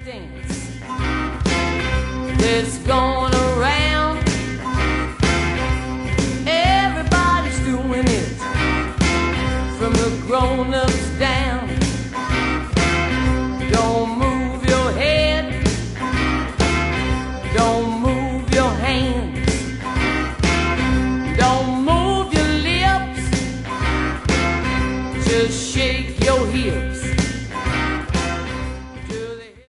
dance that's going around. Everybody's doing it, from the grown-ups down. Don't move your head, don't move your hands, don't move your lips, just shake your hips.